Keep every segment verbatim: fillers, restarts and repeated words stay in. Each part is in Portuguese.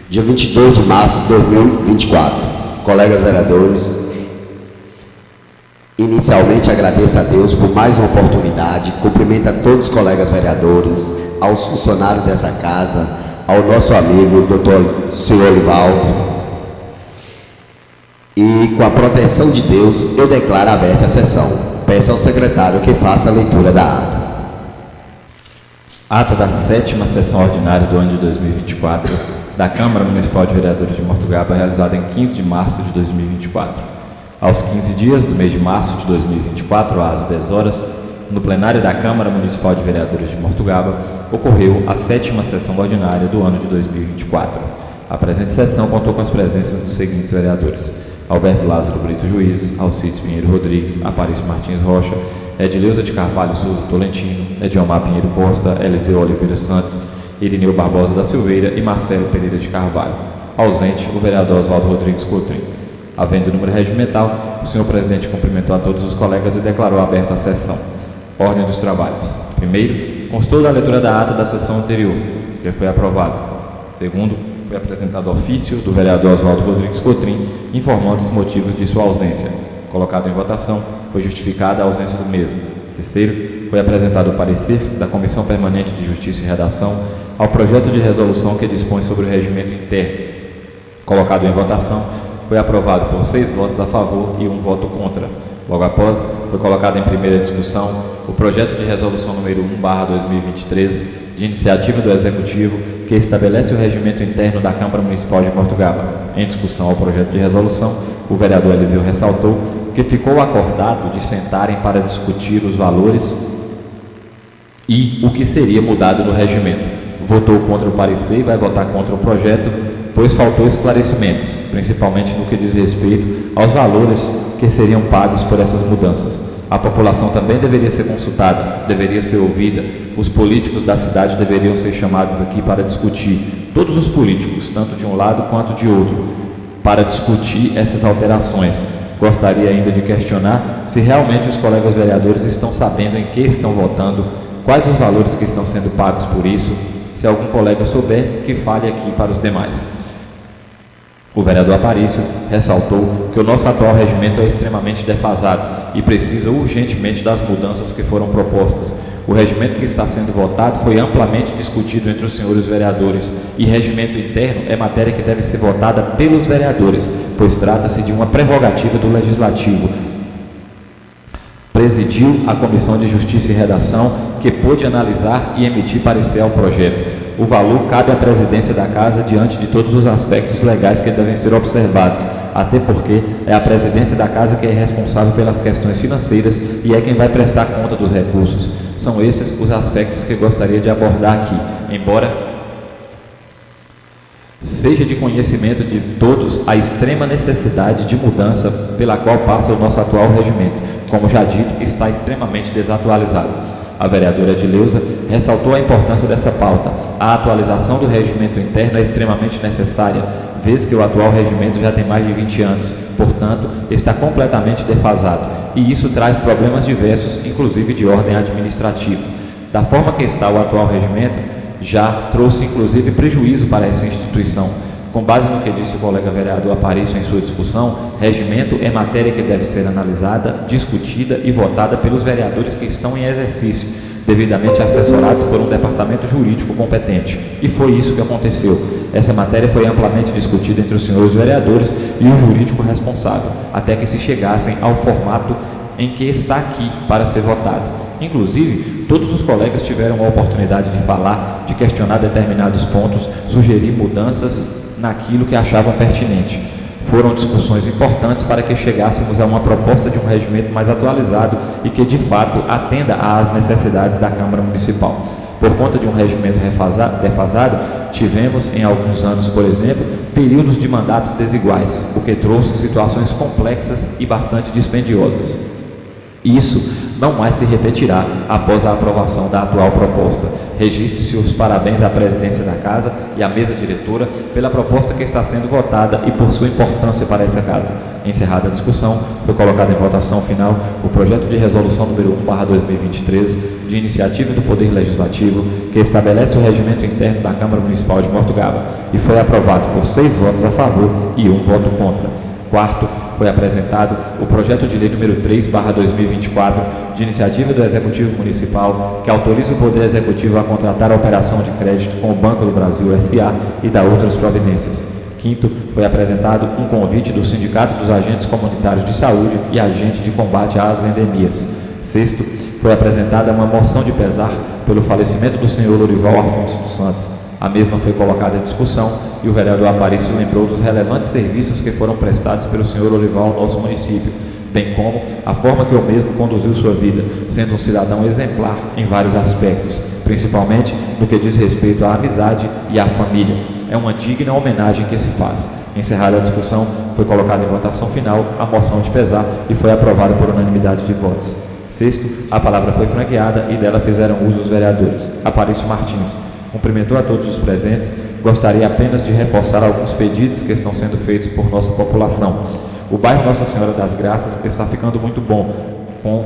Dia vinte e dois de março de dois mil e vinte e quatro. Colegas vereadores, inicialmente agradeço a Deus por mais uma oportunidade, cumprimento a todos os colegas vereadores, aos funcionários dessa casa, ao nosso amigo doutor senhor Olivaldo. E com a proteção de Deus, eu declaro aberta a sessão. Peço ao secretário que faça a leitura da ata. Ata da sétima sessão ordinária do ano de dois mil e vinte e quatro da Câmara Municipal de Vereadores de Mortugaba, realizada em quinze de março de dois mil e vinte e quatro. Aos quinze dias do mês de março de dois mil e vinte e quatro, às dez horas, no plenário da Câmara Municipal de Vereadores de Mortugaba, ocorreu a sétima sessão ordinária do ano de dois mil e vinte e quatro. A presente sessão contou com as presenças dos seguintes vereadores: Alberto Lázaro Brito Juiz, Alcides Pinheiro Rodrigues, Aparício Martins Rocha, Edileuza de Carvalho Souza Tolentino, Ediomar Pinheiro Costa, Eliseu Oliveira Santos, Irineu Barbosa da Silveira e Marcelo Pereira de Carvalho. Ausente, o vereador Oswaldo Rodrigues Coutrinho. Havendo número regimental, o senhor presidente cumprimentou a todos os colegas e declarou aberta a sessão. Ordem dos trabalhos. Primeiro, constou da leitura da ata da sessão anterior, que foi aprovada. Segundo, foi apresentado ofício do vereador Oswaldo Rodrigues Coutrinho, informando os motivos de sua ausência. Colocado em votação, foi justificada a ausência do mesmo. Terceiro, foi apresentado o parecer da Comissão Permanente de Justiça e Redação ao projeto de resolução que dispõe sobre o regimento interno. Colocado em votação, foi aprovado por seis votos a favor e um voto contra. Logo após, foi colocado em primeira discussão o projeto de resolução número um barra dois mil e vinte e três, de iniciativa do Executivo, que estabelece o regimento interno da Câmara Municipal de Mortugaba. Em discussão ao projeto de resolução, o vereador Eliseu ressaltou que ficou acordado de sentarem para discutir os valores e o que seria mudado no regimento. Votou contra o parecer e vai votar contra o projeto, pois faltou esclarecimentos, principalmente no que diz respeito aos valores que seriam pagos por essas mudanças. A população também deveria ser consultada, deveria ser ouvida, os políticos da cidade deveriam ser chamados aqui para discutir, todos os políticos, tanto de um lado quanto de outro, para discutir essas alterações. Gostaria ainda de questionar se realmente os colegas vereadores estão sabendo em que estão votando, quais os valores que estão sendo pagos por isso. Se algum colega souber, que fale aqui para os demais. O vereador Aparício ressaltou que o nosso atual regimento é extremamente defasado e precisa urgentemente das mudanças que foram propostas. O regimento que está sendo votado foi amplamente discutido entre os senhores vereadores e regimento interno é matéria que deve ser votada pelos vereadores, pois trata-se de uma prerrogativa do Legislativo. Presidiu a Comissão de Justiça e Redação, que pôde analisar e emitir parecer ao projeto. O valor cabe à presidência da Casa diante de todos os aspectos legais que devem ser observados, até porque é a presidência da Casa que é responsável pelas questões financeiras e é quem vai prestar conta dos recursos. São esses os aspectos que gostaria de abordar aqui, embora seja de conhecimento de todos a extrema necessidade de mudança pela qual passa o nosso atual regimento. Como já dito, está extremamente desatualizado. A vereadora Edileuza ressaltou a importância dessa pauta. A atualização do regimento interno é extremamente necessária, vez que o atual regimento já tem mais de vinte anos, portanto, está completamente defasado, e isso traz problemas diversos, inclusive de ordem administrativa. Da forma que está o atual regimento, já trouxe inclusive prejuízo para essa instituição. Com base no que disse o colega vereador Aparício em sua discussão, regimento é matéria que deve ser analisada, discutida e votada pelos vereadores que estão em exercício, devidamente assessorados por um departamento jurídico competente. E foi isso que aconteceu. Essa matéria foi amplamente discutida entre os senhores vereadores e o jurídico responsável, até que se chegassem ao formato em que está aqui para ser votado. Inclusive, todos os colegas tiveram a oportunidade de falar, de questionar determinados pontos, sugerir mudanças naquilo que achavam pertinente. Foram discussões importantes para que chegássemos a uma proposta de um regimento mais atualizado e que, de fato, atenda às necessidades da Câmara Municipal. Por conta de um regimento defasado, tivemos, em alguns anos, por exemplo, períodos de mandatos desiguais, o que trouxe situações complexas e bastante dispendiosas. Isso não mais se repetirá após a aprovação da atual proposta. Registre-se os parabéns à presidência da Casa e à mesa diretora pela proposta que está sendo votada e por sua importância para essa Casa. Encerrada a discussão, foi colocado em votação final o projeto de resolução número um barra dois mil e vinte e três, de iniciativa do Poder Legislativo, que estabelece o regimento interno da Câmara Municipal de Mortugaba, e foi aprovado por seis votos a favor e um voto contra. Quarto, foi apresentado o projeto de lei número três barra dois mil e vinte e quatro, de iniciativa do Executivo Municipal, que autoriza o Poder Executivo a contratar a operação de crédito com o Banco do Brasil S A e da outras providências. Quinto, foi apresentado um convite do Sindicato dos Agentes Comunitários de Saúde e Agente de Combate às Endemias. Sexto, foi apresentada uma moção de pesar pelo falecimento do senhor Lorival Afonso dos Santos. A mesma foi colocada em discussão e o vereador Aparício lembrou dos relevantes serviços que foram prestados pelo senhor Lorival ao nosso município, bem como a forma que o mesmo conduziu sua vida, sendo um cidadão exemplar em vários aspectos, principalmente no que diz respeito à amizade e à família. É uma digna homenagem que se faz. Encerrada a discussão, foi colocada em votação final a moção de pesar e foi aprovada por unanimidade de votos. Sexto, a palavra foi franqueada e dela fizeram uso os vereadores. Aparício Martins cumprimentou a todos os presentes. Gostaria apenas de reforçar alguns pedidos que estão sendo feitos por nossa população. O bairro Nossa Senhora das Graças está ficando muito bom, com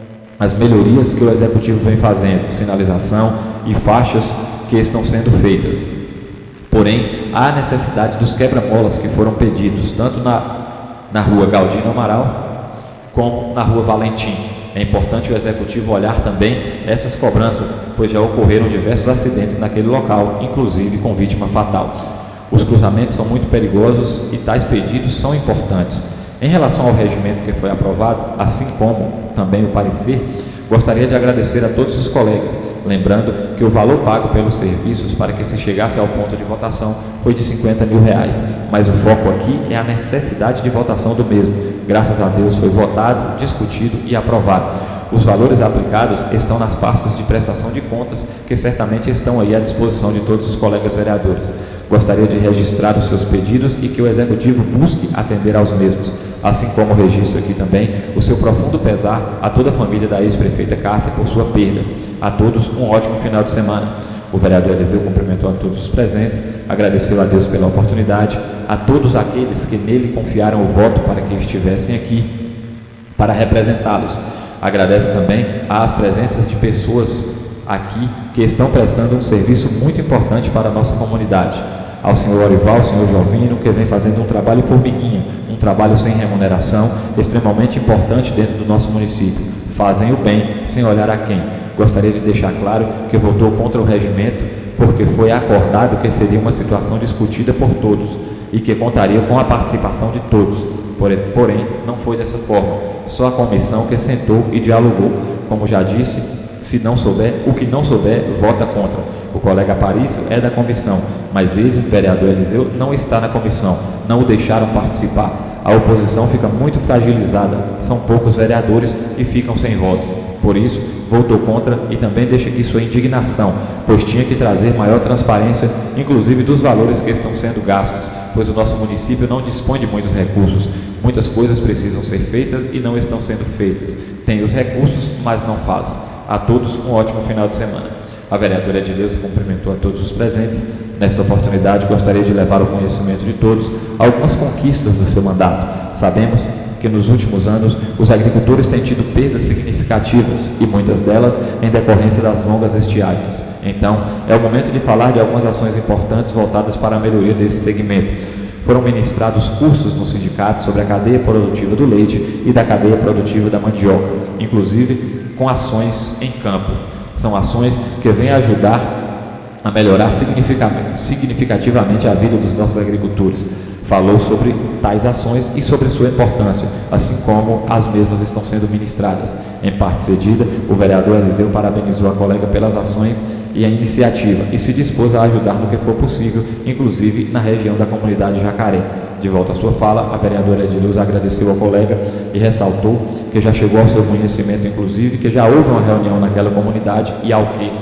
as melhorias que o Executivo vem fazendo, sinalização e faixas que estão sendo feitas. Porém, há a necessidade dos quebra-molas que foram pedidos, tanto na, na rua Galdino Amaral, como na rua Valentim. É importante o Executivo olhar também essas cobranças, pois já ocorreram diversos acidentes naquele local, inclusive com vítima fatal. Os cruzamentos são muito perigosos e tais pedidos são importantes. Em relação ao regimento que foi aprovado, assim como também o parecer, gostaria de agradecer a todos os colegas, lembrando que o valor pago pelos serviços para que se chegasse ao ponto de votação foi de cinquenta mil reais, mas o foco aqui é a necessidade de votação do mesmo. Graças a Deus foi votado, discutido e aprovado. Os valores aplicados estão nas pastas de prestação de contas, que certamente estão aí à disposição de todos os colegas vereadores. Gostaria de registrar os seus pedidos e que o Executivo busque atender aos mesmos, assim como registro aqui também o seu profundo pesar a toda a família da ex-prefeita Cássia por sua perda. A todos um ótimo final de semana. O vereador Eliseu cumprimentou a todos os presentes, agradeceu a Deus pela oportunidade, a todos aqueles que nele confiaram o voto para que estivessem aqui, para representá-los. Agradece também às presenças de pessoas aqui que estão prestando um serviço muito importante para a nossa comunidade. Ao senhor Orival, ao senhor Jovino, que vem fazendo um trabalho formiguinha, um trabalho sem remuneração, extremamente importante dentro do nosso município. Fazem o bem sem olhar a quem. Gostaria de deixar claro que votou contra o regimento porque foi acordado que seria uma situação discutida por todos e que contaria com a participação de todos. Porém, não foi dessa forma. Só a comissão que sentou e dialogou. Como já disse, se não souber, o que não souber, vota contra. O colega Aparício é da comissão, mas ele, vereador Eliseu, não está na comissão. Não o deixaram participar. A oposição fica muito fragilizada, são poucos vereadores e ficam sem votos. Por isso, votou contra e também deixa aqui sua indignação, pois tinha que trazer maior transparência, inclusive dos valores que estão sendo gastos, pois o nosso município não dispõe de muitos recursos. Muitas coisas precisam ser feitas e não estão sendo feitas. Tem os recursos, mas não faz. A todos um ótimo final de semana. A vereadora Edileuza cumprimentou a todos os presentes. Nesta oportunidade, gostaria de levar ao conhecimento de todos algumas conquistas do seu mandato. Sabemos que nos últimos anos os agricultores têm tido perdas significativas e muitas delas em decorrência das longas estiagens. Então, é o momento de falar de algumas ações importantes voltadas para a melhoria desse segmento. Foram ministrados cursos no sindicato sobre a cadeia produtiva do leite e da cadeia produtiva da mandioca, inclusive com ações em campo. São ações que vêm ajudar a melhorar significativamente a vida dos nossos agricultores. Falou sobre tais ações e sobre sua importância, assim como as mesmas estão sendo ministradas. Em parte cedida, o vereador Eliseu parabenizou a colega pelas ações e a iniciativa e se dispôs a ajudar no que for possível, inclusive na região da comunidade Jacaré. De volta à sua fala, a vereadora Edileuza agradeceu ao colega e ressaltou que já chegou ao seu conhecimento, inclusive, que já houve uma reunião naquela comunidade e ao que,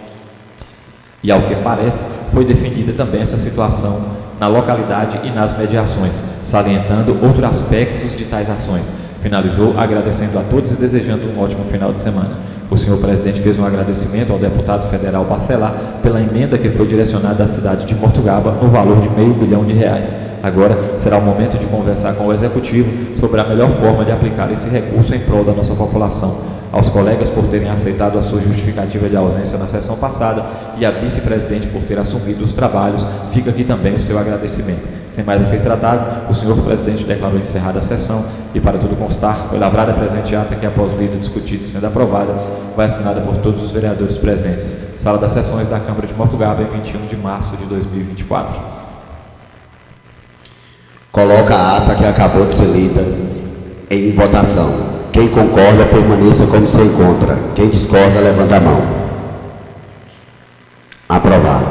e ao que parece, foi definida também essa situação na localidade e nas mediações, salientando outros aspectos de tais ações. Finalizou agradecendo a todos e desejando um ótimo final de semana. O senhor presidente fez um agradecimento ao deputado federal Bacelar pela emenda que foi direcionada à cidade de Mortugaba no valor de meio bilhão de reais. Agora será o momento de conversar com o executivo sobre a melhor forma de aplicar esse recurso em prol da nossa população. Aos colegas por terem aceitado a sua justificativa de ausência na sessão passada e à vice-presidente por ter assumido os trabalhos, fica aqui também o seu agradecimento. Sem mais a ser tratado, o senhor presidente declarou encerrada a sessão e, para tudo constar, foi lavrada a presente ata que, após lida, discutida e sendo aprovada, vai assinada por todos os vereadores presentes. Sala das Sessões da Câmara de Mortugaba, em vinte e um de março de dois mil e vinte e quatro. Coloca a ata que acabou de ser lida em votação. Quem concorda, permaneça como se encontra. Quem discorda, levanta a mão. Aprovado.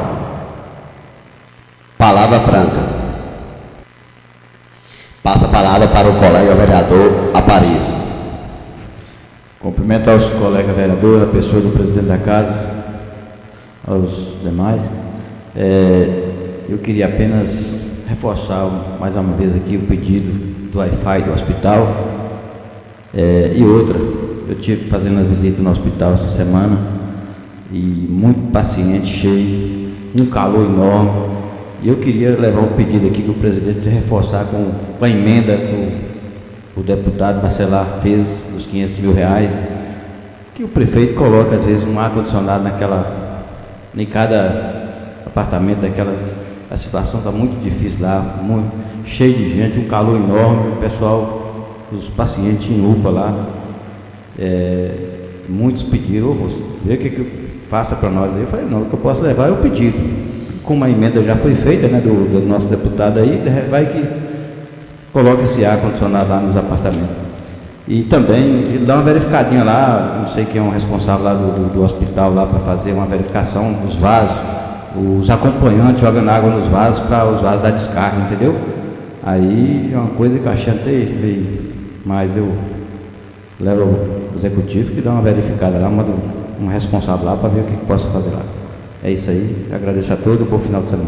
Palavra franca. Passa a palavra para o colega vereador Aparicio. Cumprimento aos colegas vereadores, a pessoa do presidente da casa, aos demais. É, eu queria apenas reforçar mais uma vez aqui o pedido do Wi-Fi do hospital. É, e outra, eu tive fazendo a visita no hospital essa semana e muito paciente, cheio, um calor enorme. E eu queria levar um pedido aqui que o presidente reforçar com, com a emenda que o, o deputado Bacelar fez dos quinhentos mil reais, que o prefeito coloca às vezes um ar-condicionado naquela, em cada apartamento daquela. A situação está muito difícil lá, muito, cheio de gente, um calor enorme, o pessoal, os pacientes em U P A lá, é, muitos pediram, oh, vê o que, que eu faça para nós. Eu falei, não, o que eu posso levar é o pedido. Como a emenda já foi feita, né, do, do nosso deputado aí, vai que coloca esse ar-condicionado lá nos apartamentos. E também dá uma verificadinha lá, não sei quem é o responsável lá do, do, do hospital lá para fazer uma verificação dos vasos, os acompanhantes jogando água nos vasos para os vasos dar descarga, entendeu? Aí é uma coisa que eu achei até meio, mas eu levo o executivo que dá uma verificada lá, manda um responsável lá para ver o que, que posso fazer lá. É isso aí, agradeço a todos, bom final de semana.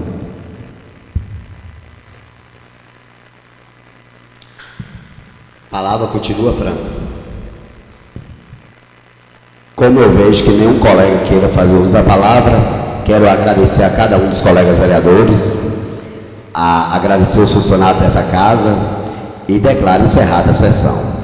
A palavra continua franca. Como eu vejo que nenhum colega queira fazer uso da palavra, quero agradecer a cada um dos colegas vereadores, a agradecer os funcionários dessa casa e declaro encerrada a sessão.